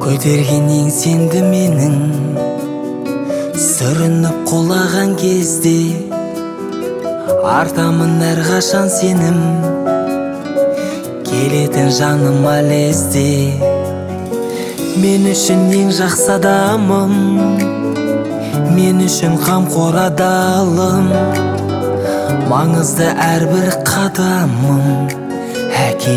көтерген еңсеңді менің, сүрініп құлаған кезде артамын әрқашан сенім, келетін жаныма лезде. Мен үшін ең жақсы адамым, мен үшін қамқор адалым, маңызды әрбір қадамым әке.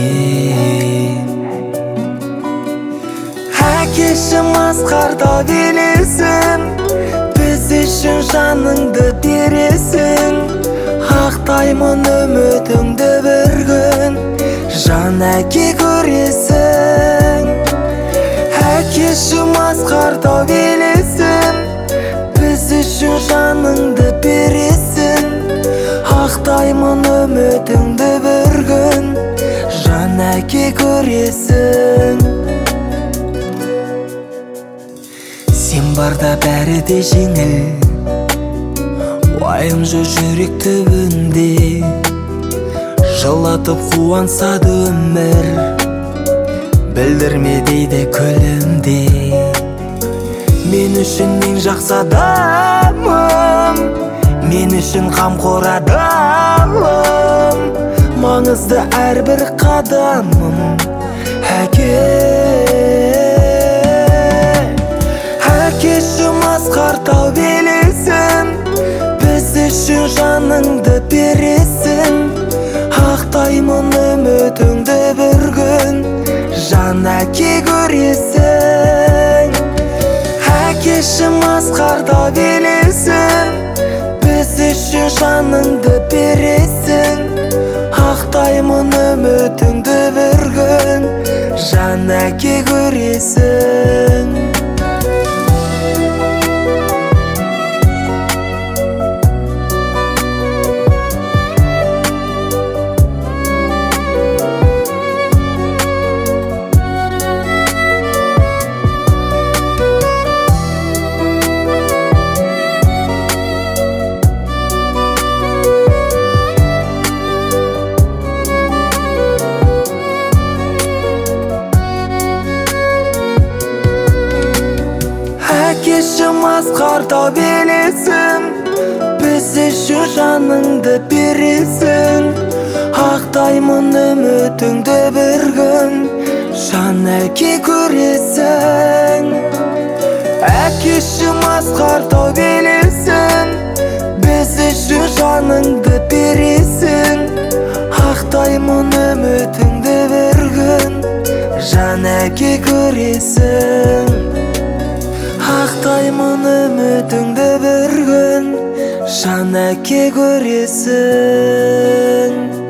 Әкешім асқарда келесің, біз үшін жаныңды бересің. Ақтаймын үмітіңді бір күн, жан әке көресің. Әкешім асқарда келесің, біз үшін жаныңды бересің. Ақтаймын үмітіңді бір күн, жан әке көресің. Сен барда бәрі де жеңіл, уайым жоқ жүрек түбінде. Жылатып қуансады өмір, білдірме дейді күлімде. Мен үшін ең жақсы адамым, мен үшін қамқор адалым, маңызды әрбір қадамым әке. Әкешім асқар белесің, біз үшін жаныңды бересің. Ақтаймын үмітіңді бір күн, жан әке көресің. Әкешім асқар белесің, біз үшін жаныңды бересің. Ақтаймын үмітіңді бір күн, жан әке көресің. Әкешім асқарда белесің, біз үшін жаныңды бересің. Ақтаймын үмітіңді бір күн, жан әке көресің. Әкешім асқарда белесің, біз үшін жаныңды бересің. Ақтаймын үмітіңді бір күн, жан әке көресің. Ақтаймын үмітіңді бір күн, жан әке көресің.